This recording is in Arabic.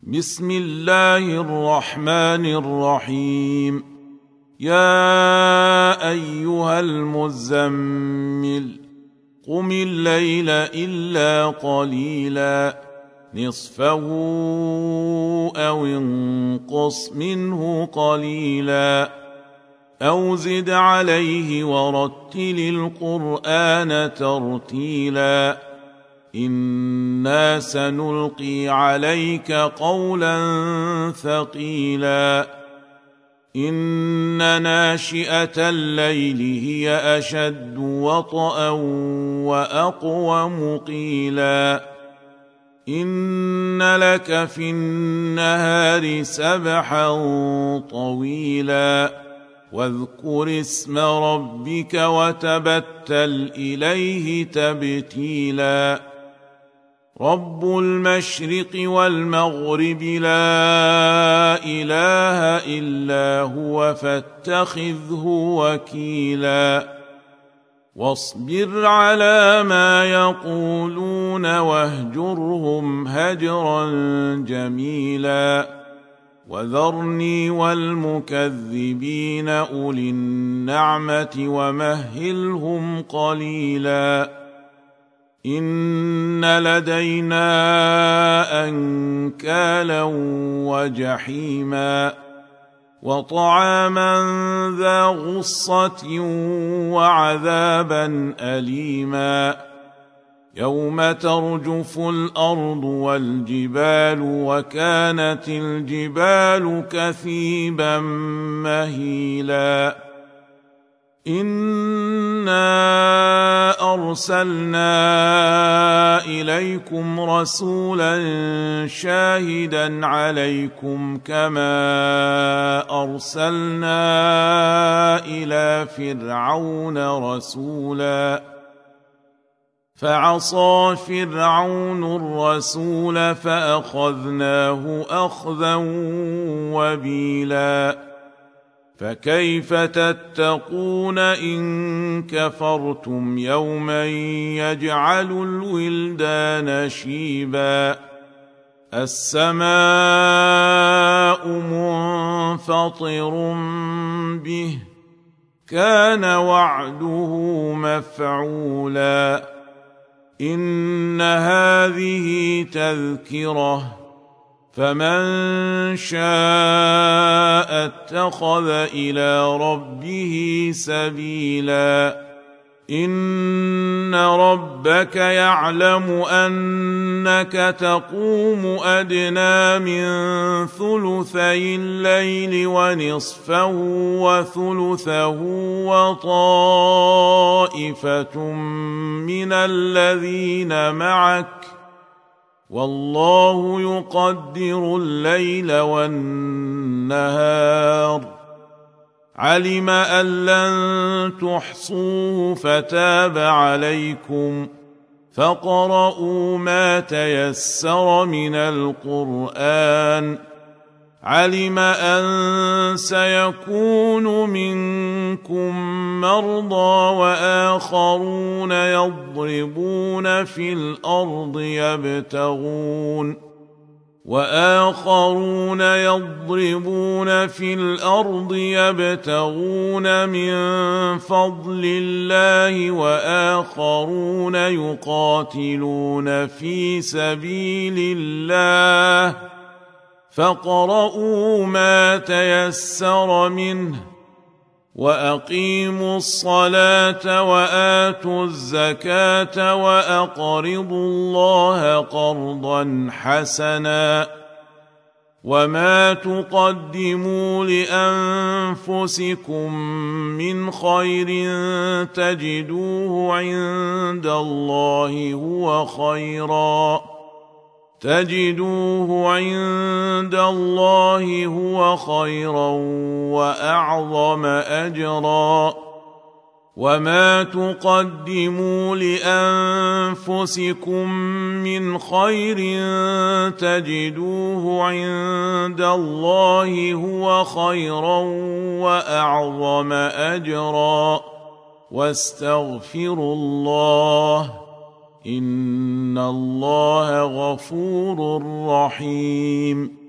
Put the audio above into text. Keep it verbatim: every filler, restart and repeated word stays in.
بسم الله الرحمن الرحيم. يا أيها المزمل قم الليل إلا قليلا نصفه أو انقص منه قليلا أو زد عليه ورتل القرآن ترتيلا إنا سنلقي عليك قولا ثقيلا إن ناشئة الليل هي أشد وطئا وأقوم قيلا إن لك في النهار سبحا طويلا واذكر اسم ربك وتبتل إليه تبتيلا رب المشرق والمغرب لا إله إلا هو فاتخذه وكيلا واصبر على ما يقولون واهجرهم هجرا جميلا وذرني والمكذبين أولي النعمة ومهلهم قليلا إن لدينا أنكالا وجحيما وطعاما ذا غصة وعذابا أليما يوم ترجف الأرض والجبال وكانت الجبال كثيبا مهيلا إنا أرسلنا إليكم رسولا شاهدا عليكم كما أرسلنا إلى فرعون رسولا فعصى فرعون الرسول فأخذناه أخذا وبيلا فكيف تتقون إن كفرتم يوما يجعل الولدان شيبا السماء منفطر به كان وعده مفعولا إن هذه تذكرة فمن شاء اتخذ إلى ربه سبيلا إن ربك يعلم أنك تقوم أدنى من ثلثي الليل ونصفه وثلثه وطائفة من الذين معك والله يقدر الليل والنهار علم أن لن تحصوه فتاب عليكم فاقرؤوا ما تيسر من القرآن علم أن سيكون منكم مرضى وآخرون يضربون في الأرض يبتغون وآخرون يضربون في الأرض يبتغون من فضل الله وآخرون يقاتلون في سبيل الله فاقرؤوا ما تيسر منه وأقيموا الصلاة وآتوا الزكاة وأقرضوا الله قرضا حسنا وما تقدموا لأنفسكم من خير تجدوه عند الله هو خيرا تجدوه عند الله هو خيرا وأعظم أجرا وما تقدموا لأنفسكم من خير تجدوه عند الله هو خيرا وأعظم أجرا واستغفروا الله إن الله غفور رحيم